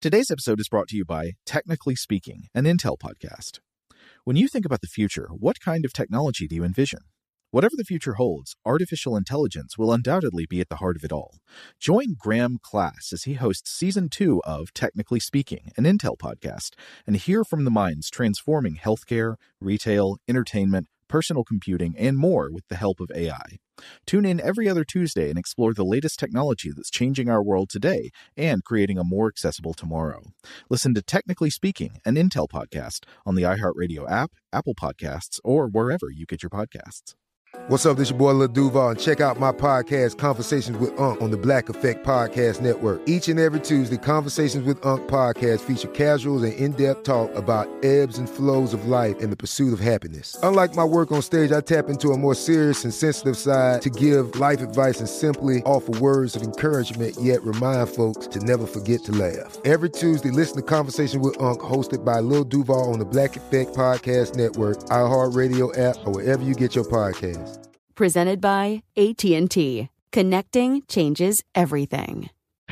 Today's episode is brought to you by Technically Speaking, an Intel podcast. When you think about the future, what kind of technology do you envision? Whatever the future holds, artificial intelligence will undoubtedly be at the heart of it all. Join Graham Class as he hosts Season 2 of Technically Speaking, an Intel podcast, and hear from the minds transforming healthcare, retail, entertainment, personal computing, and more with the help of AI. Tune in every other Tuesday and explore the latest technology that's changing our world today and creating a more accessible tomorrow. Listen to Technically Speaking, an Intel podcast on the iHeartRadio app, Apple Podcasts, or wherever you get your podcasts. What's up, this your boy Lil Duval, and check out my podcast, Conversations with Unc, on the Black Effect Podcast Network. Each and every Tuesday, Conversations with Unc podcast feature casuals and in-depth talk about ebbs and flows of life and the pursuit of happiness. Unlike my work on stage, I tap into a more serious and sensitive side to give life advice and simply offer words of encouragement, yet remind folks to never forget to laugh. Every Tuesday, listen to Conversations with Unc, hosted by Lil Duval on the Black Effect Podcast Network, iHeartRadio app, or wherever you get your podcasts. Presented by AT&T. Connecting changes everything.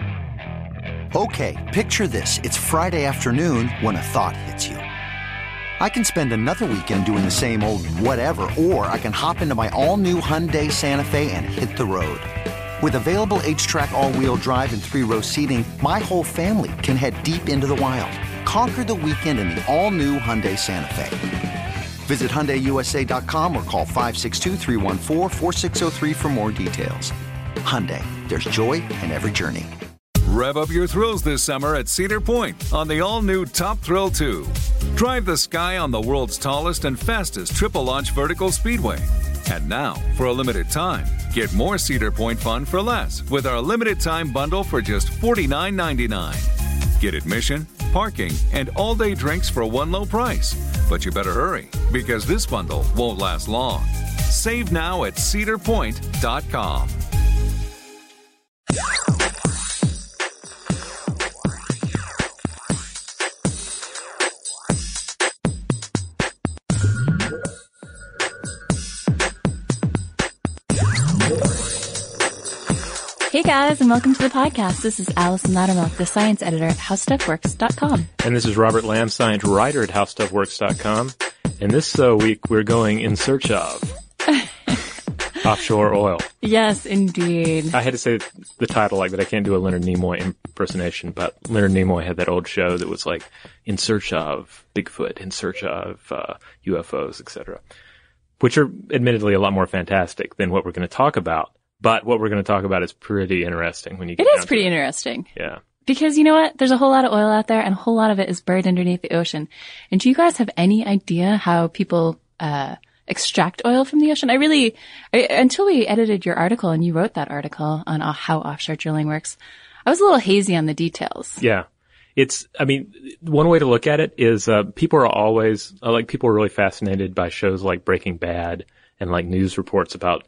Okay, picture this. It's Friday afternoon when a thought hits you. I can spend another weekend doing the same old whatever, or I can hop into my all-new Hyundai Santa Fe and hit the road. With available H-Track all-wheel drive and 3-row seating, my whole family can head deep into the wild. Conquer the weekend in the all-new Hyundai Santa Fe. Visit HyundaiUSA.com or call 562-314-4603 for more details. Hyundai, there's joy in every journey. Rev up your thrills this summer at Cedar Point on the all-new Top Thrill 2. Drive the sky on the world's tallest and fastest triple-launch vertical speedway. And now, for a limited time, get more Cedar Point fun for less with our limited-time bundle for just $49.99. Get admission, parking, and all-day drinks for one low price. But you better hurry, because this bundle won't last long. Save now at cedarpoint.com. Hey guys, and welcome to the podcast. This is Allison Loudermilk, the science editor at HowStuffWorks.com. And this is Robert Lamb, science writer at HowStuffWorks.com. And this week we're going in search of offshore oil. Yes, indeed. I had to say the title like that. I can't do a Leonard Nimoy impersonation, but Leonard Nimoy had that old show that was like in search of Bigfoot, in search of UFOs, etc., which are admittedly a lot more fantastic than what we're going to talk about. But what we're going to talk about is pretty interesting when you get It is pretty interesting. Yeah. Because you know what? There's a whole lot of oil out there, and a whole lot of it is buried underneath the ocean. And do you guys have any idea how people extract oil from the ocean? Until we edited your article and you wrote that article on how offshore drilling works, I was a little hazy on the details. Yeah. One way to look at it is people are always, people are really fascinated by shows like Breaking Bad and like news reports about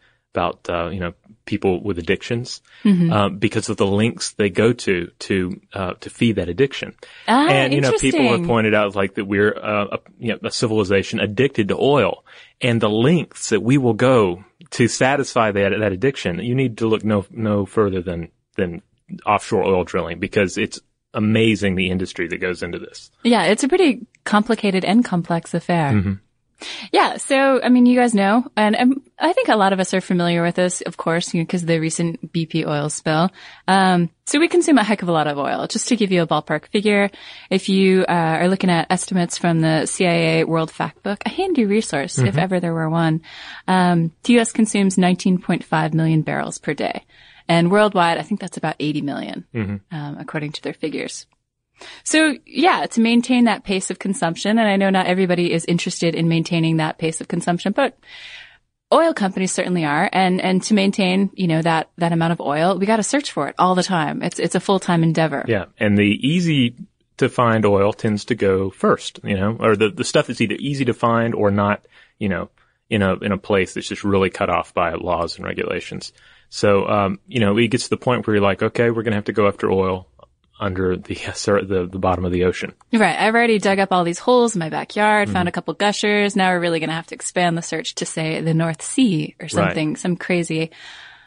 people with addictions, because of the links they go to feed that addiction. And, people have pointed out like that we're, a civilization addicted to oil, and the lengths that we will go to satisfy that addiction. You need to look no further than offshore oil drilling, because it's amazing the industry that goes into this. Yeah, it's a pretty complicated and complex affair. Mm-hmm. Yeah. So, you guys know, and I think a lot of us are familiar with this, of course, because of the recent BP oil spill. So we consume a heck of a lot of oil. Just to give you a ballpark figure, if you are looking at estimates from the CIA World Factbook, a handy resource, if ever there were one, the U.S. consumes 19.5 million barrels per day. And worldwide, I think that's about 80 million, according to their figures. So, yeah, to maintain that pace of consumption, and I know not everybody is interested in maintaining that pace of consumption, but oil companies certainly are. And to maintain, that amount of oil, we got to search for it all the time. It's a full-time endeavor. Yeah. And the easy to find oil tends to go first, or the stuff that's either easy to find or not, in a place that's just really cut off by laws and regulations. So, it gets to the point where you're like, okay, we're going to have to go after oil under the bottom of the ocean. Right. I've already dug up all these holes in my backyard, found a couple gushers. Now we're really going to have to expand the search to, say, the North Sea or something, some crazy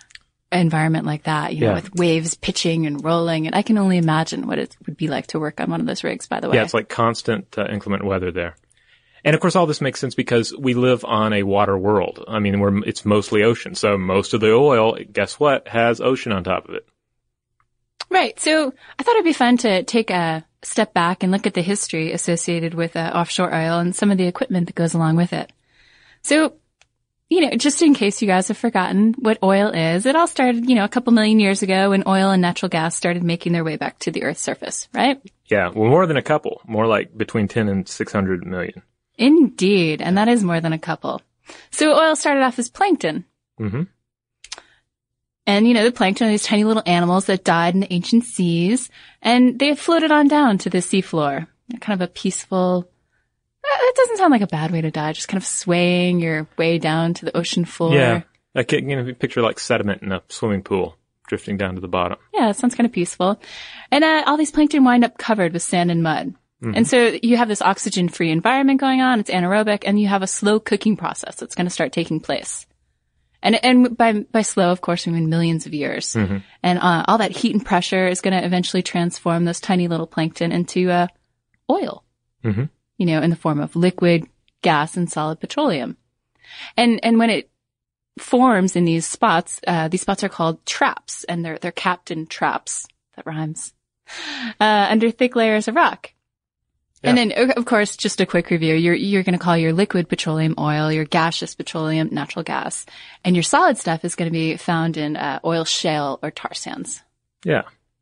environment like that, you know, with waves pitching and rolling. And I can only imagine what it would be like to work on one of those rigs, by the way. Yeah, it's like constant inclement weather there. And of course, all this makes sense because we live on a water world. I mean, it's mostly ocean. So most of the oil, guess what, has ocean on top of it. Right. So I thought it'd be fun to take a step back and look at the history associated with offshore oil and some of the equipment that goes along with it. So, you know, just in case you guys have forgotten what oil is, it all started, you know, a couple million years ago when oil and natural gas started making their way back to the Earth's surface, right? Yeah. Well, more than a couple. More like between 10 and 600 million. Indeed. And that is more than a couple. So oil started off as plankton. Mm-hmm. And, you know, the plankton are these tiny little animals that died in the ancient seas, and they floated on down to the seafloor. Kind of a peaceful, it doesn't sound like a bad way to die, just kind of swaying your way down to the ocean floor. Yeah. Like, you know, picture like sediment in a swimming pool drifting down to the bottom. Yeah, it sounds kind of peaceful. And all these plankton wind up covered with sand and mud. Mm-hmm. And so you have this oxygen-free environment going on, it's anaerobic, and you have a slow cooking process that's going to start taking place. And by slow, of course, we mean millions of years. Mm-hmm. And all that heat and pressure is going to eventually transform those tiny little plankton into oil, mm-hmm. you know, in the form of liquid, gas, and solid petroleum. And when it forms in these spots are called traps, and they're capped in traps. That rhymes. Under thick layers of rock. Yeah. And then, of course, just a quick review. You're going to call your liquid petroleum oil, your gaseous petroleum natural gas, and your solid stuff is going to be found in oil shale or tar sands. Yeah.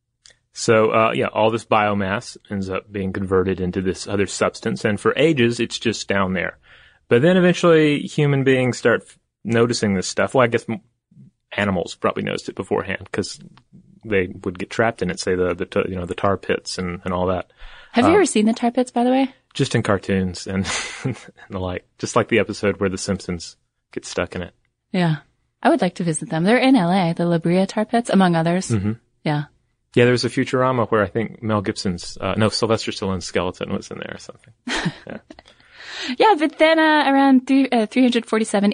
So, all this biomass ends up being converted into this other substance, and for ages, it's just down there. But then eventually, human beings start noticing this stuff. Well, I guess animals probably noticed it beforehand because they would get trapped in it, say the tar pits and all that. Have you ever seen the tar pits, by the way? Just in cartoons and the like. Just like the episode where the Simpsons get stuck in it. Yeah. I would like to visit them. They're in LA, the La Brea tar pits, among others. Mm-hmm. Yeah. Yeah, there was a Futurama where I think Mel Gibson's, Sylvester Stallone's skeleton was in there or something. Yeah. Yeah, but then around 347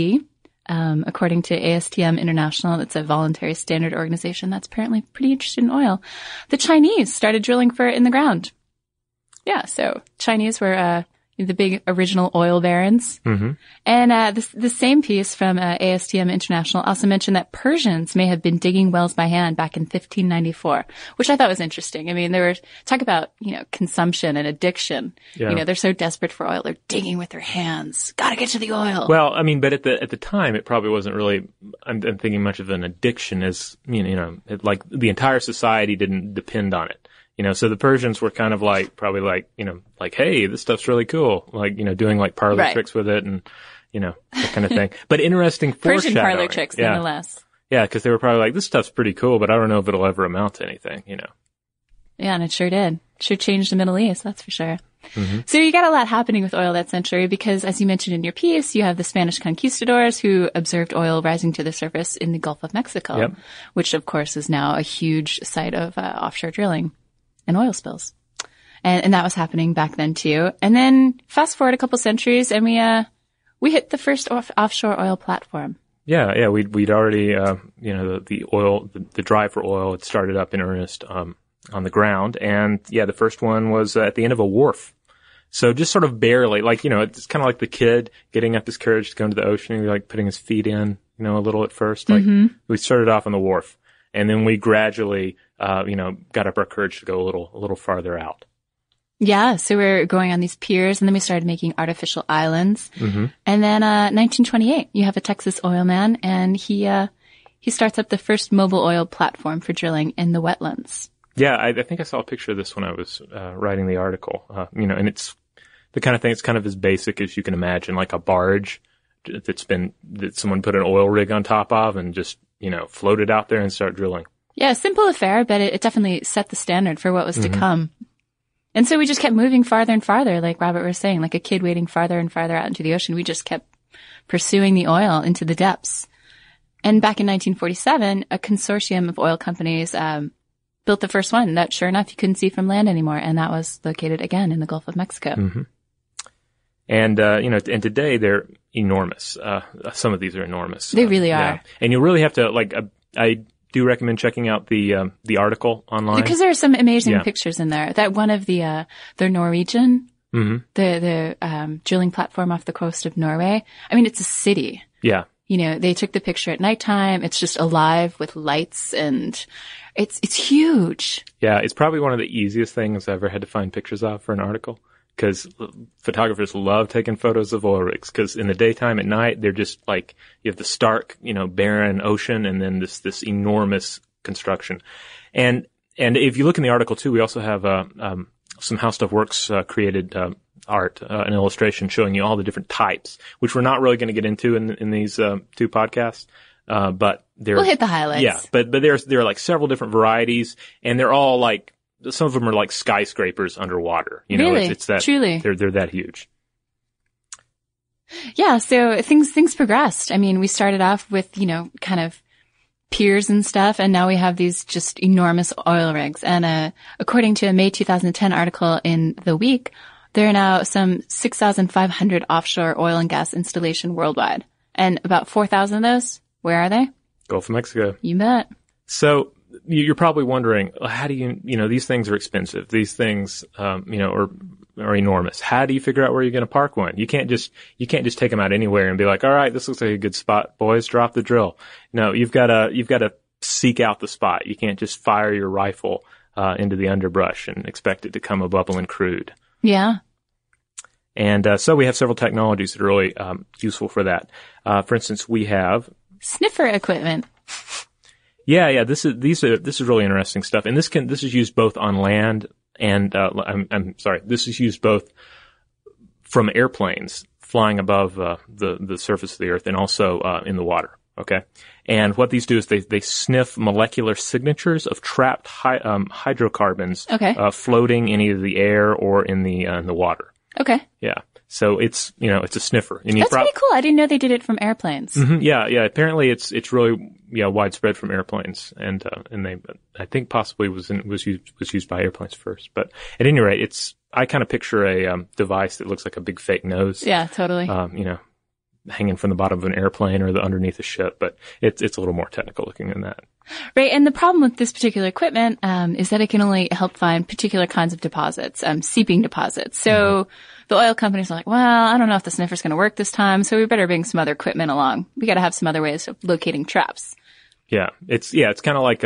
AD, according to ASTM International, it's a voluntary standard organization that's apparently pretty interested in oil, the Chinese started drilling for it in the ground. Yeah, so Chinese were the big original oil barons. Mm-hmm. And the same piece from ASTM International also mentioned that Persians may have been digging wells by hand back in 1594, which I thought was interesting. I mean, they were talk about, consumption and addiction. Yeah. They're so desperate for oil, they're digging with their hands. Gotta get to the oil. Well, I mean, but at the time, it probably wasn't really, I'm thinking much of an addiction as, like the entire society didn't depend on it. So the Persians were kind of probably like, hey, this stuff's really cool. Like, doing like parlor tricks with it and, that kind of thing. But interesting foreshadowing. Persian parlor tricks, nonetheless. Yeah, because they were probably like, this stuff's pretty cool, but I don't know if it'll ever amount to anything, Yeah, and it sure did. Sure changed the Middle East, that's for sure. Mm-hmm. So you got a lot happening with oil that century because, as you mentioned in your piece, you have the Spanish conquistadors who observed oil rising to the surface in the Gulf of Mexico, which, of course, is now a huge site of offshore drilling and oil spills. And that was happening back then too. And then fast forward a couple centuries and we hit the first offshore oil platform. Yeah. We'd already, the drive for oil had started up in earnest, on the ground. And the first one was at the end of a wharf. So just sort of barely, it's kind of like the kid getting up his courage to go into the ocean and like putting his feet in, a little at first. We started off on the wharf. And then we gradually, got up our courage to go a little farther out. Yeah. So we're going on these piers and then we started making artificial islands. Mm-hmm. And then, 1928, you have a Texas oil man and he starts up the first mobile oil platform for drilling in the wetlands. Yeah. I think I saw a picture of this when I was, writing the article, and it's the kind of thing, it's kind of as basic as you can imagine, like a barge that someone put an oil rig on top of and just, float it out there and start drilling. Yeah, simple affair, but it definitely set the standard for what was to come. And so we just kept moving farther and farther, like Robert was saying, like a kid wading farther and farther out into the ocean. We just kept pursuing the oil into the depths. And back in 1947, a consortium of oil companies built the first one that, sure enough, you couldn't see from land anymore. And that was located, again, in the Gulf of Mexico. Mm-hmm. And, and today they're enormous. Some of these are enormous. They really are. Yeah. And you really have to, I do recommend checking out the article online. Because there are some amazing pictures in there. That one of the Norwegian, the drilling platform off the coast of Norway. I mean, it's a city. Yeah. You know, they took the picture at nighttime. It's just alive with lights, and it's huge. Yeah, it's probably one of the easiest things I've ever had to find pictures of for an article, because photographers love taking photos of oil rigs, because in the daytime, at night, they're just like, you have the stark, barren ocean, and then this enormous construction. And if you look in the article too, we also have some How Stuff Works created art, an illustration showing you all the different types, which we're not really going to get into in these two podcasts. But we'll hit the highlights. Yeah, but there are like several different varieties, and they're all like, some of them are like skyscrapers underwater. Really? It's that truly they're that huge. Yeah, so things progressed. I mean, we started off with, kind of piers and stuff, and now we have these just enormous oil rigs. And according to a May 2010 article in The Week, there are now some 6,500 offshore oil and gas installations worldwide. And about 4,000 of those, where are they? Gulf of Mexico. You bet. So you're probably wondering, how do you, these things are expensive. These things, are enormous. How do you figure out where you're going to park one? You can't just take them out anywhere and be like, all right, this looks like a good spot, boys, drop the drill. No, you've got to seek out the spot. You can't just fire your rifle, into the underbrush and expect it to come a bubbling crude. Yeah. And, so we have several technologies that are really, useful for that. For instance, we have sniffer equipment. Yeah. This is really interesting stuff. And this is used both on land and, I'm sorry, this is used both from airplanes flying above, the surface of the earth and also, in the water. Okay. And what these do is they sniff molecular signatures of trapped hydrocarbons, floating in either the air or in the water. Okay. Yeah. So it's a sniffer. And that's pretty cool. I didn't know they did it from airplanes. Mm-hmm. Yeah. Apparently it's really, widespread from airplanes. And they, I think possibly was used by airplanes first. But at any rate, I kind of picture a, device that looks like a big fake nose. Yeah, totally. Hanging from the bottom of an airplane or underneath a ship, but it's a little more technical looking than that. Right. And the problem with this particular equipment, is that it can only help find particular kinds of deposits, seeping deposits. So the oil companies are like, well, I don't know if the sniffer's going to work this time, so we better bring some other equipment along. We got to have some other ways of locating traps. Yeah. It's kind of like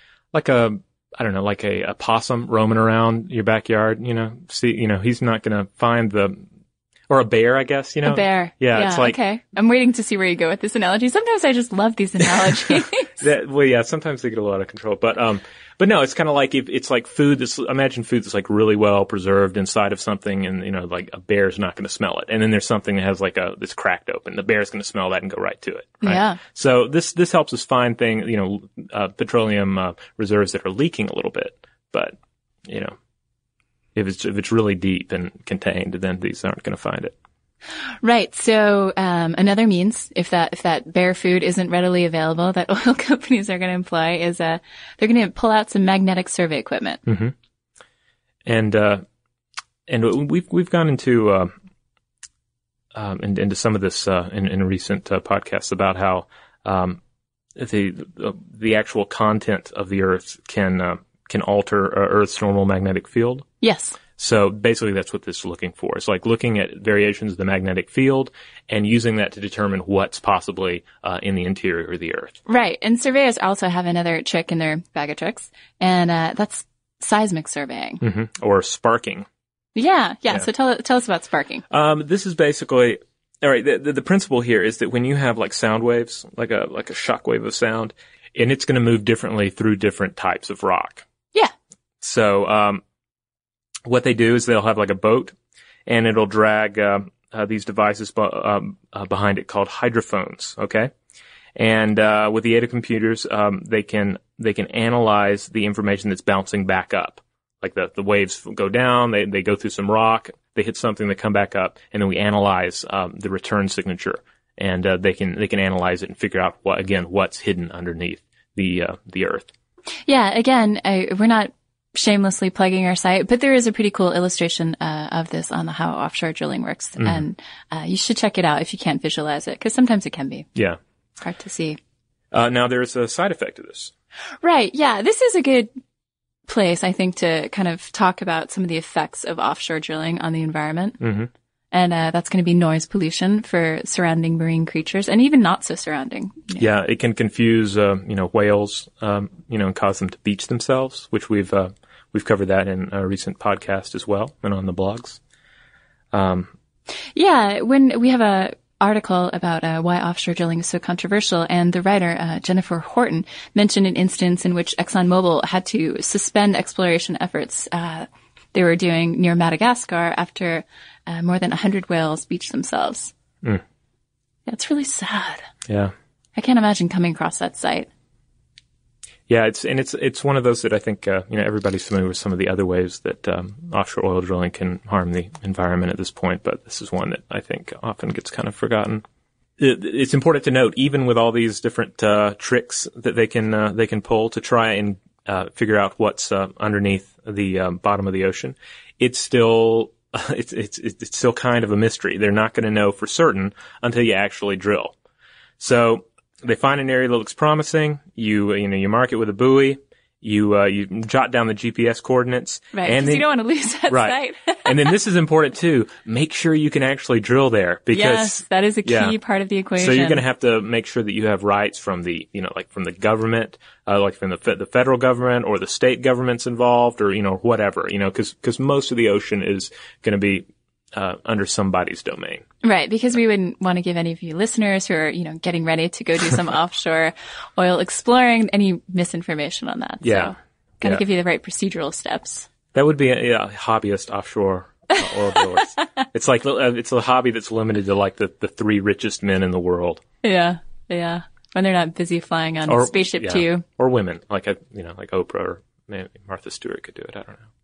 a possum roaming around your backyard, he's not going to find or a bear, I guess, A bear. Yeah. It's like, okay. I'm waiting to see where you go with this analogy. Sometimes I just love these analogies. Sometimes they get a lot of control, but no, it's kind of like it's like food imagine food that's like really well preserved inside of something, and, like a bear's not going to smell it. And then there's something that has like that's cracked open. The bear's going to smell that and go right to it. Right? Yeah. So this helps us find things, petroleum, reserves that are leaking a little bit, but, if it's really deep and contained, then these aren't going to find it. Right. So, another means, if that bear food isn't readily available, that oil companies are going to employ is, they're going to pull out some magnetic survey equipment. Mm-hmm. And we've gone into, into some of this, in recent, podcasts about how, the actual content of the earth can alter Earth's normal magnetic field. Yes. So basically that's what this is looking for. It's like looking at variations of the magnetic field and using that to determine what's possibly in the interior of the Earth. Right. And surveyors also have another trick in their bag of tricks, and that's seismic surveying. Mm-hmm. Or sparking. Yeah. So tell us about sparking. This is basically, all right, the principle here is that when you have like sound waves, like a shock wave of sound, and it's going to move differently through different types of rock. Yeah. So, what they do is they'll have like a boat, and it'll drag these devices behind it called hydrophones. Okay, and with the aid of computers, they can analyze the information that's bouncing back up. Like the waves go down, they go through some rock, they hit something, they come back up, and then we analyze the return signature, and they can analyze it and figure out what's hidden underneath the Earth. Yeah. Again, we're not shamelessly plugging our site, but there is a pretty cool illustration of this on how offshore drilling works, and you should check it out if you can't visualize it, because sometimes it can be hard to see. Now there's a side effect to this. Right. Yeah. This is a good place, I think, to kind of talk about some of the effects of offshore drilling on the environment. Mm-hmm. And that's going to be noise pollution for surrounding marine creatures and even not so surrounding. Yeah, it can confuse, whales, and cause them to beach themselves, which we've covered that in a recent podcast as well and on the blogs. When we have a article about why offshore drilling is so controversial, and the writer Jennifer Horton mentioned an instance in which ExxonMobil had to suspend exploration efforts they were doing near Madagascar after more than 100 whales beached themselves. Yeah, it's really sad. Yeah, I can't imagine coming across that site. Yeah, it's one of those that I think everybody's familiar with some of the other ways that offshore oil drilling can harm the environment at this point, but this is one that I think often gets kind of forgotten. It's important to note, even with all these different tricks that they can pull to try and figure out what's underneath the bottom of the ocean, it's still it's still kind of a mystery. They're not going to know for certain until you actually drill. So they find an area that looks promising. You mark it with a buoy. You jot down the GPS coordinates. Right, because you don't want to lose that right. site. And then this is important too. Make sure you can actually drill there, because yes, that is a key part of the equation. So you're going to have to make sure that you have rights from the, from the government, like from the federal government or the state governments involved, or whatever, because most of the ocean is going to be under somebody's domain. Right, because we wouldn't want to give any of you listeners who are, getting ready to go do some offshore oil exploring any misinformation on that. Yeah. So, got to give you the right procedural steps. That would be a hobbyist offshore oil drillers. It's like, it's a hobby that's limited to like the 3 richest men in the world. Yeah, yeah. When they're not busy flying on Spaceship Two. Or women, like Oprah or maybe Martha Stewart could do it. I don't know.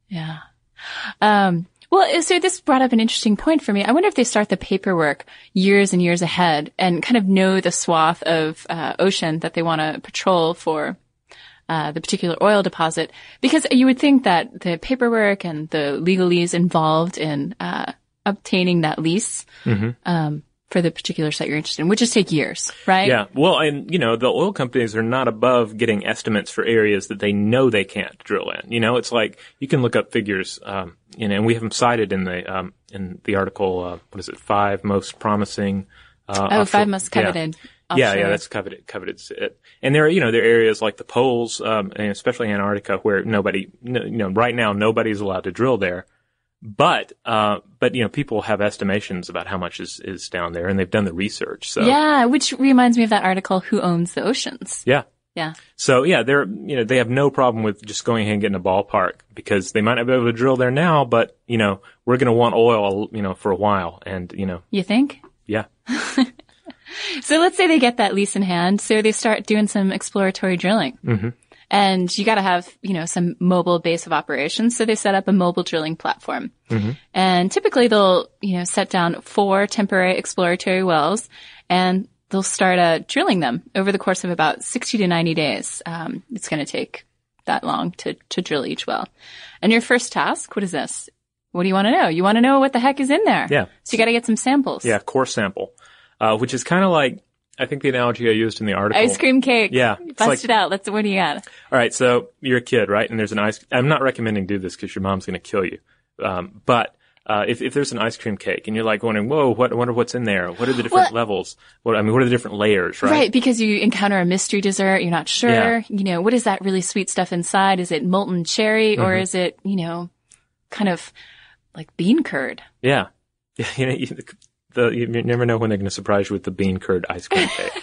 Yeah. Well, so this brought up an interesting point for me. I wonder if they start the paperwork years and years ahead and kind of know the swath of ocean that they want to patrol for the particular oil deposit. Because you would think that the paperwork and the legalese involved in obtaining that lease for the particular site you're interested in would just take years, right? Yeah. Well, and, the oil companies are not above getting estimates for areas that they know they can't drill in. It's like you can look up figures, and we have them cited in the article, 5 most promising, 5 most coveted. Yeah. Yeah, that's coveted. And there are areas like the poles, and especially Antarctica, where right now nobody's allowed to drill there. But people have estimations about how much is down there, and they've done the research. So yeah, which reminds me of that article, Who Owns the Oceans? Yeah. Yeah. So yeah, they have no problem with just going ahead and getting a ballpark, because they might not be able to drill there now, but we're going to want oil, for a while, and You think? Yeah. So let's say they get that lease in hand, so they start doing some exploratory drilling. Mm-hmm. And you got to have, some mobile base of operations. So they set up a mobile drilling platform. Mm-hmm. And typically they'll, set down 4 temporary exploratory wells, and they'll start drilling them over the course of about 60 to 90 days. It's going to take that long to drill each well. And your first task, what is this? What do you want to know? You want to know what the heck is in there. Yeah. So you got to get some samples. Yeah, core sample, which is kind of like, I think the analogy I used in the article. Ice cream cake. Yeah. Bust it out. What do you got? All right. So you're a kid, right? And there's I'm not recommending do this because your mom's going to kill you. But if there's an ice cream cake and you're like wondering, whoa, I wonder what's in there. What are the different levels? What are the different layers, right? Right. Because you encounter a mystery dessert. You're not sure. Yeah. What is that really sweet stuff inside? Is it molten cherry or is it, kind of like bean curd? Yeah. You never know when they're going to surprise you with the bean curd ice cream cake.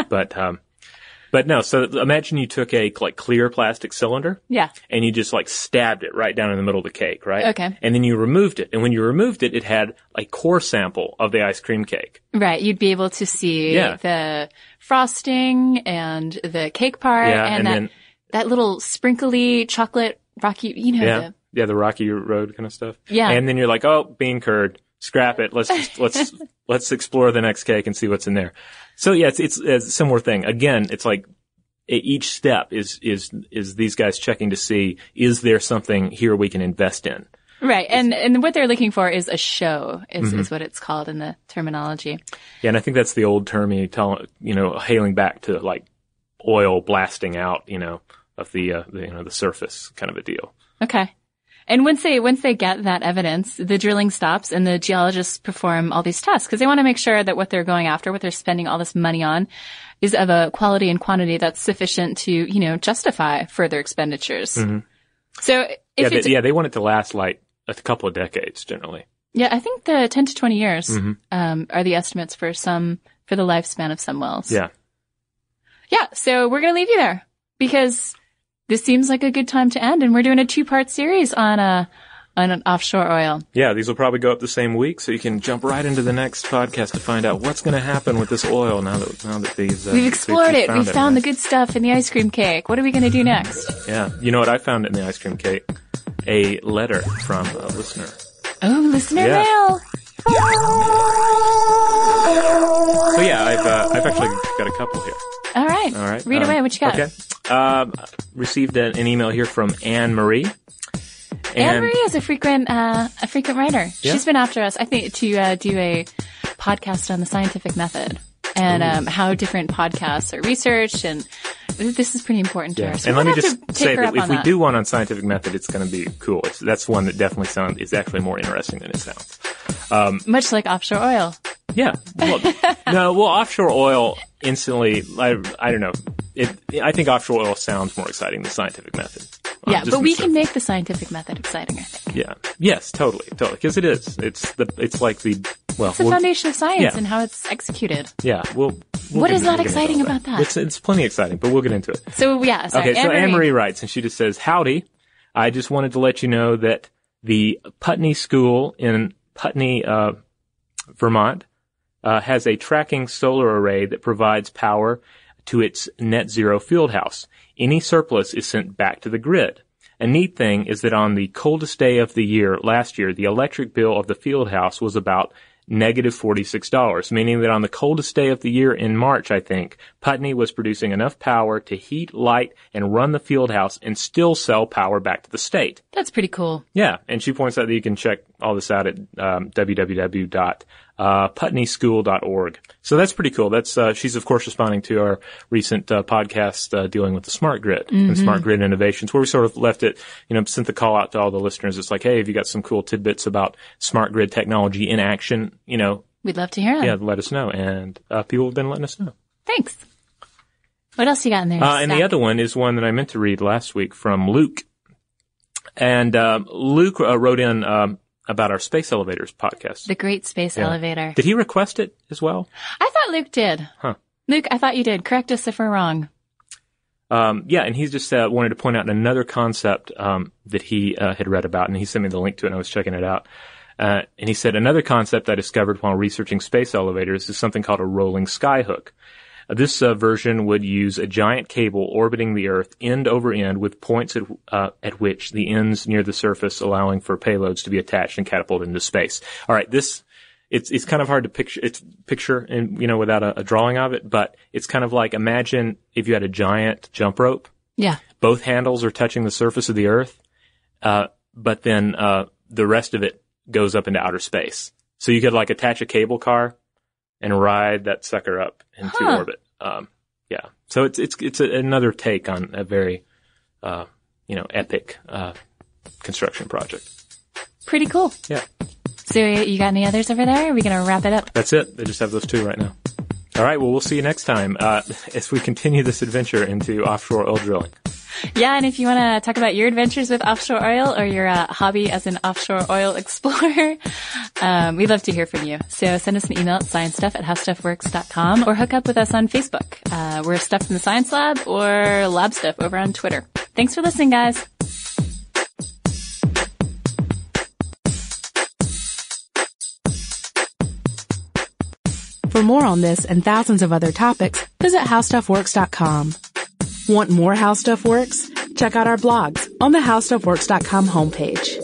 But no, so imagine you took a clear plastic cylinder. Yeah. And you just stabbed it right down in the middle of the cake, right? Okay. And then you removed it. And when you removed it, it had a core sample of the ice cream cake. Right. You'd be able to see the frosting and the cake part and that little sprinkly chocolate rocky, the rocky road kind of stuff. Yeah. And then you're like, oh, bean curd. Scrap it. Let's explore the next cake and see what's in there. So yeah, it's a similar thing. Again, it's like each step is these guys checking to see, is there something here we can invest in? Right. And what they're looking for is a show is what it's called in the terminology. Yeah. And I think that's the old term hailing back to oil blasting out, of the surface kind of a deal. Okay. And once they get that evidence, the drilling stops and the geologists perform all these tests because they want to make sure that what they're going after, what they're spending all this money on, is of a quality and quantity that's sufficient to, justify further expenditures. Mm-hmm. So they want it to last like a couple of decades generally. Yeah, I think the 10 to 20 years are the estimates for the lifespan of some wells. Yeah. Yeah, so we're going to leave you there because this seems like a good time to end, and we're doing a 2-part series on an offshore oil. Yeah, these will probably go up the same week, so you can jump right into the next podcast to find out what's going to happen with this oil now that these we've explored it. We've found the good stuff in the ice cream cake. What are we going to do next? Yeah, you know what I found in the ice cream cake? A letter from a listener. Oh, listener mail. So yeah, I've actually got a couple here. All right. Read away. What you got? Okay. Received an email here from Anne Marie. Anne Marie is a frequent writer. Yeah. She's been after us, I think, to do a podcast on the scientific method and how different podcasts are researched, and this is pretty important to her. So and let me just say that if we do one on scientific method, it's going to be cool. That's one that definitely is actually more interesting than it sounds. Much like offshore oil. Yeah. Well, offshore oil instantly, I don't know. I think offshore oil sounds more exciting than scientific method. Yeah, but we can make the scientific method exciting, I think. Yeah. Yes, totally. Because it is. It's like the foundation of science and how it's executed. Yeah. What is not exciting about that? It's plenty exciting, but we'll get into it. So yeah, sorry. Okay, so Anne-Marie writes, and she just says, "Howdy. I just wanted to let you know that the Putney School in Putney, Vermont, has a tracking solar array that provides power to its net zero field house. Any surplus is sent back to the grid. A neat thing is that on the coldest day of the year, last year, the electric bill of the field house was about negative $46, meaning that on the coldest day of the year in March, I think, Putney was producing enough power to heat, light, and run the field house and still sell power back to the state." That's pretty cool. Yeah, and she points out that you can check all this out at www.putneyschool.org. So that's pretty cool. That's she's of course responding to our recent podcast dealing with the smart grid and smart grid innovations, where we sort of left it, sent the call out to all the listeners. It's like, hey, have you got some cool tidbits about smart grid technology in action? We'd love to hear them. Yeah, let us know. And people have been letting us know. Thanks. What else you got in there? And the other one is one that I meant to read last week from Luke. And Luke wrote in about our Space Elevators podcast. The Great Space Elevator. Did he request it as well? I thought Luke did. Huh. Luke, I thought you did. Correct us if we're wrong. And he just wanted to point out another concept that he had read about, and he sent me the link to it, and I was checking it out. And he said, another concept I discovered while researching space elevators is something called a rolling skyhook. This version would use a giant cable orbiting the Earth end over end with points at which the ends near the surface allowing for payloads to be attached and catapulted into space. All right, it's kind of hard to picture and, without a drawing of it, but it's kind of like, imagine if you had a giant jump rope. Yeah. Both handles are touching the surface of the Earth, but then the rest of it goes up into outer space. So you could attach a cable car and ride that sucker up into orbit. So it's another take on a very, epic, construction project. Pretty cool. Yeah. So you got any others over there? Are we going to wrap it up? That's it. They just have those two right now. All right. Well, we'll see you next time, as we continue this adventure into offshore oil drilling. Yeah, and if you want to talk about your adventures with offshore oil or your hobby as an offshore oil explorer, we'd love to hear from you. So send us an email at sciencestuff@howstuffworks.com or hook up with us on Facebook. We're Stuff from the Science Lab or Lab Stuff over on Twitter. Thanks for listening, guys. For more on this and thousands of other topics, visit howstuffworks.com. Want more How Stuff Works? Check out our blogs on the howstuffworks.com homepage.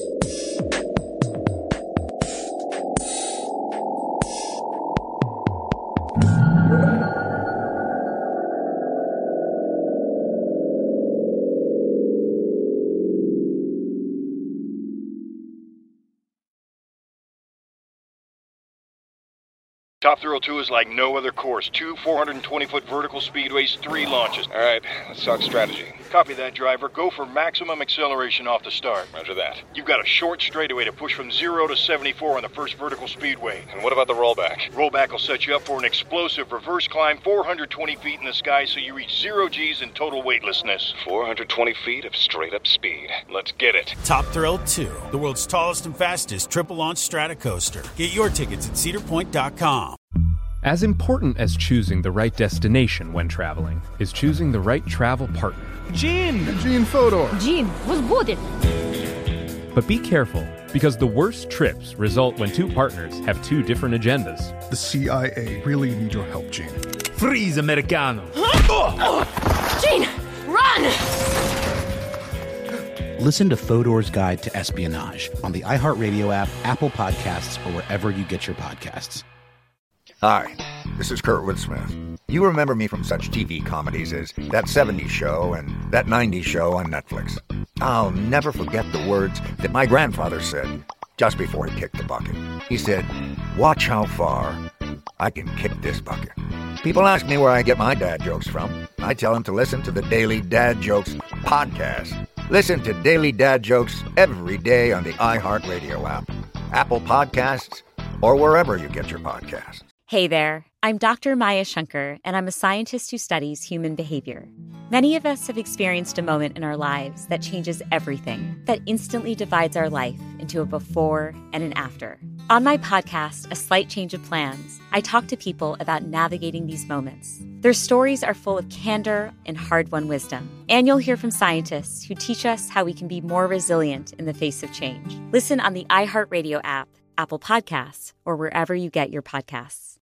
Top Thrill 2 is like no other course. 2 420-foot vertical speedways, 3 launches. All right, let's talk strategy. Copy that, driver. Go for maximum acceleration off the start. Roger that. You've got a short straightaway to push from 0 to 74 on the first vertical speedway. And what about the rollback? Rollback will set you up for an explosive reverse climb 420 feet in the sky so you reach 0 G's in total weightlessness. 420 feet of straight-up speed. Let's get it. Top Thrill 2, the world's tallest and fastest triple-launch Stratocoaster. Get your tickets at cedarpoint.com. As important as choosing the right destination when traveling is choosing the right travel partner. Gene Fodor. Gene, was good. But be careful, because the worst trips result when two partners have two different agendas. The CIA really need your help, Gene. Freeze, Americano. Gene, run! Listen to Fodor's Guide to Espionage on the iHeartRadio app, Apple Podcasts, or wherever you get your podcasts. Hi, this is Kurtwood Smith. You remember me from such TV comedies as That 70s Show and That 90s Show on Netflix. I'll never forget the words that my grandfather said just before he kicked the bucket. He said, "Watch how far I can kick this bucket." People ask me where I get my dad jokes from. I tell them to listen to the Daily Dad Jokes podcast. Listen to Daily Dad Jokes every day on the iHeartRadio app, Apple Podcasts, or wherever you get your podcasts. Hey there, I'm Dr. Maya Shankar, and I'm a scientist who studies human behavior. Many of us have experienced a moment in our lives that changes everything, that instantly divides our life into a before and an after. On my podcast, A Slight Change of Plans, I talk to people about navigating these moments. Their stories are full of candor and hard-won wisdom. And you'll hear from scientists who teach us how we can be more resilient in the face of change. Listen on the iHeartRadio app, Apple Podcasts, or wherever you get your podcasts.